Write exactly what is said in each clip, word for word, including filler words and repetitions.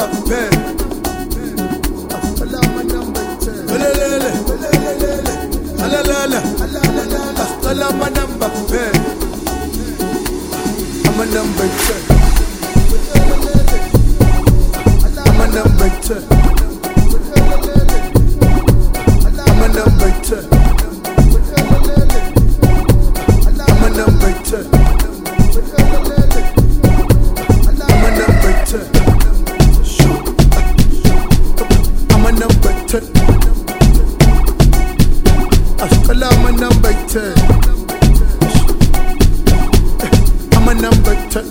number ten. I'm a number ten. Lele, lele, lele, alalala, alalala. I'm a number ten. I'm a number ten. I'm a number ten. I'm a number ten. I'm a number ten. I'm a number ten. I'm a number ten. I'm a number ten. I'm a number ten.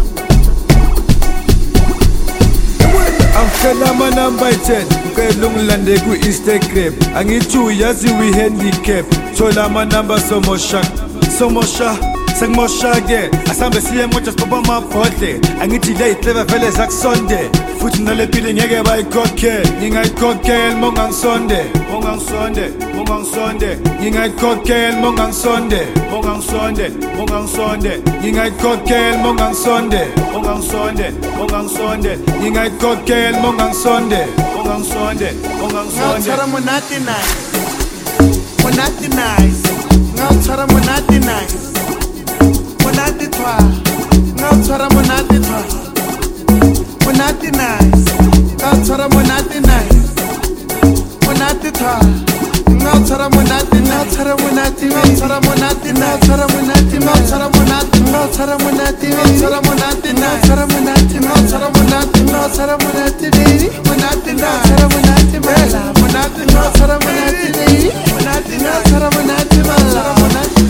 Angicela ama number ten, ngicela ungilande ku Instagram. Angithi yazi we handicap. Thola ama number somosha, somosha, sengimosha ke. Asambe siye moja sipopa amabhodle. Angithi le clever vele zakusonde. Futhi nalepile ngeke bayikhokhe. Ngingayikhokhela mongangisonde, mongangisonde, mongangisonde. Ngingayikhokhela mongangisonde, mongangisonde, mongangisonde. Ngingayikhokhela mongangisonde, mongangisonde, mongangisonde. Ngingayikhokhela mongangisonde, mongangisonde, mongangisonde. Ngawuthara monati nice, monati nice. Ngawuthara monati nice, monati twa. Ngawuthara monati twa, monati nice. Ngawuthara monati nice, monati twa. Ngawuthara monati, ngawuthara monati, ngawuthara monati, ngawuthara monati, ngawuthara monati, ngawuthara monati, ngawuthara monati, ngawuthara monati, ngawuthara monati, ngawuthara monati, baby, monati, ngawuthara monati, bella, monati, ngawuthara monati, baby, monati, ngawuthara monati, bella, monati.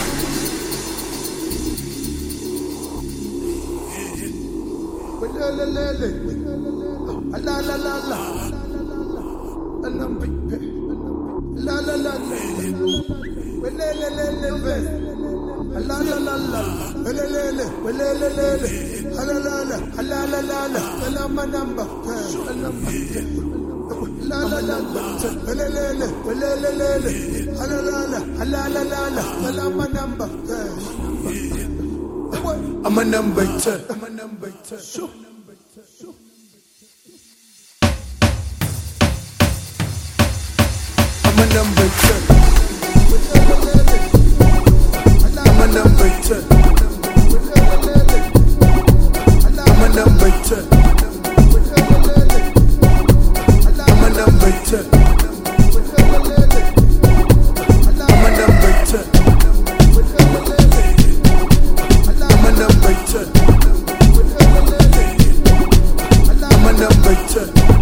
La la la la, la la la la, la number ten. La la la la, we le le le le le, la la la la, we le le le, we le le le le, la la la la, la la la la, la my number, la number, la la la la, we le le le, we le le le le, la la la, la la la la, la my number. I'm a number ten. I'm a number ten. I'm a number ten. I'm a number ten. I'm a number ten. I'm a number ten. I'm a number ten. I'm a number ten. I'm a number ten.